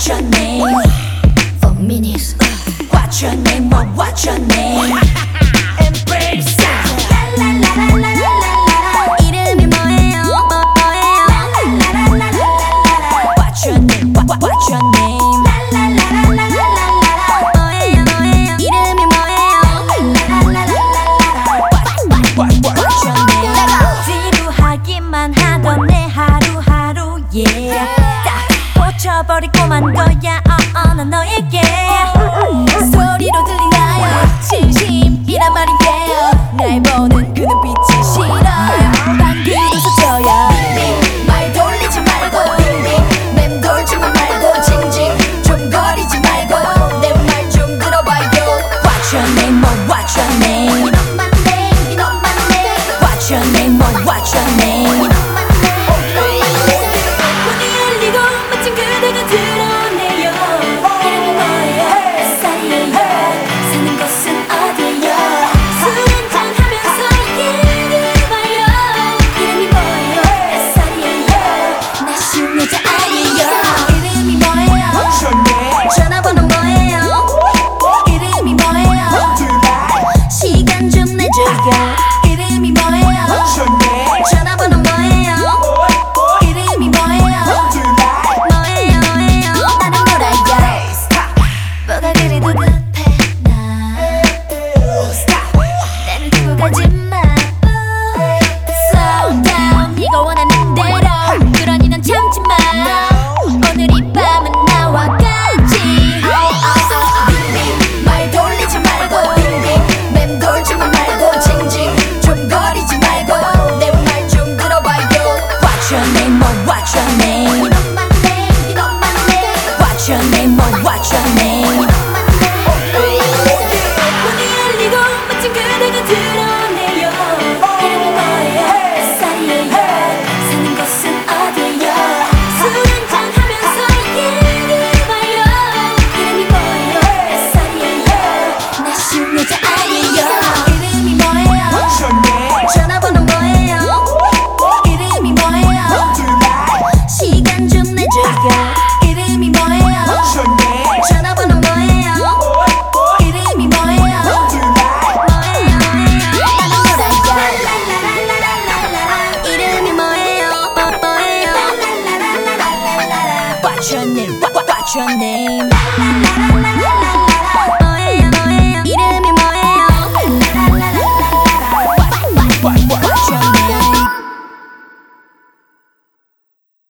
What's your name? 4 minutes. What's your name? What's your name? Embrace. La la la la la la. 이름이 뭐예요? 뭐예요? La la la la la la. What's your name? What's your name? La la la la la la. 뭐예요? 뭐예요? 이름이 뭐예요? La la la la la. What's your name? 지루하기만 하던 내 하루하루 yeah. 다 고쳐버리고만 거야 난 너에게 소리로 들리나요? 진심이란 말인데요. 날 보는 그 눈빛이 싫어요. 방귀 웃어줘요. 말 돌리지 말고 맴돌지만 말고 징징 좀 거리지 말고 내 말 좀 들어봐요. What's your name? What's your name? 이놈만 name 이놈만 name. What's your name? What's your name? 문이 열리고 멋진 그대가 드러내요. 이름이 뭐예요? 몇 살이에요? 사는 곳은 어디예요? 술 한잔하면서 얘기해봐요. 이름이 뭐예요? 몇 살이에요? 나 쉬운 여자 아니에요. 이름이 뭐예요? 전화번호 뭐예요? 이름이 뭐예요? 시간 좀 내줘요.